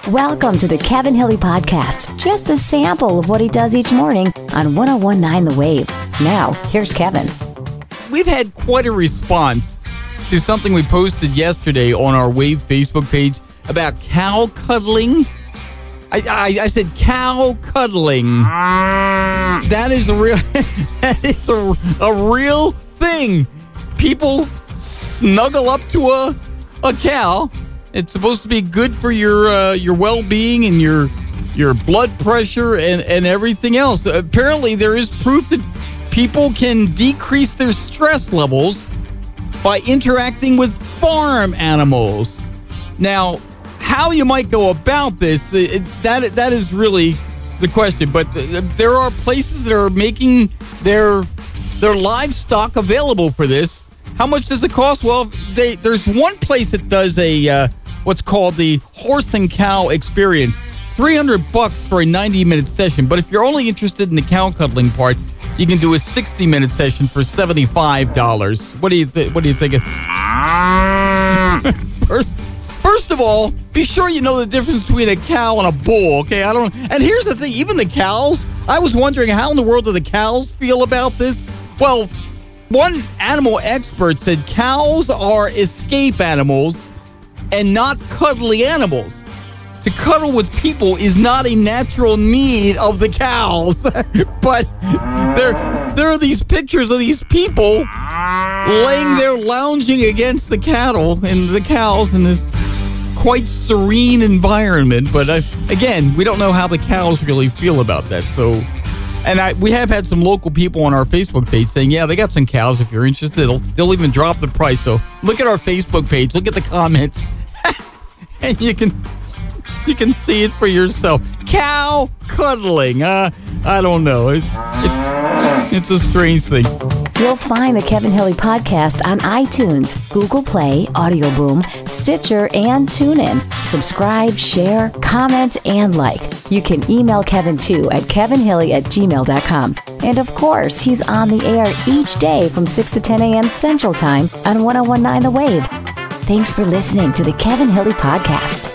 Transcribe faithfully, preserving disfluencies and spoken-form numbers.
Welcome to the Kevin Hilly Podcast. Just a sample of what he does each morning on one oh one point nine The Wave. Now, here's Kevin. We've had quite a response to something we posted yesterday on our Wave Facebook page about cow cuddling. I, I, I said cow cuddling. That is a real that is a, a real thing. People snuggle up to a a cow. It's supposed to be good for your uh, your well-being and your your blood pressure and, and everything else. Apparently, there is proof that people can decrease their stress levels by interacting with farm animals. Now, how you might go about this, it, that that is really the question. But there are places that are making their their livestock available for this. How much does it cost? Well, they, there's one place that does a uh, what's called the horse and cow experience. three hundred bucks for a ninety minute session. But if you're only interested in the cow cuddling part, you can do a sixty minute session for seventy-five dollars. What do you think? What do you think? First, first of all, be sure you know the difference between a cow and a bull. Okay, I don't. And here's the thing: even the cows. I was wondering how in the world do the cows feel about this? Well, one animal expert said cows are escape animals and not cuddly animals. To cuddle with people is not a natural need of the cows. But there, there are these pictures of these people laying there lounging against the cattle and the cows in this quite serene environment. But uh, again, we don't know how the cows really feel about that. So, and I, we have had some local people on our Facebook page saying, yeah, they got some cows. If you're interested, they'll, they'll even drop the price. So look at our Facebook page, look at the comments, and you can... You can see it for yourself. Cow cuddling. Uh, I don't know. It, it's it's a strange thing. You'll find the Kevin Hilly Podcast on iTunes, Google Play, Audio Boom, Stitcher, and TuneIn. Subscribe, share, comment, and like. You can email Kevin too at kevinhilly at gmail dot com. And of course, he's on the air each day from six to ten a.m. Central Time on one oh one point nine The Wave. Thanks for listening to the Kevin Hilly Podcast.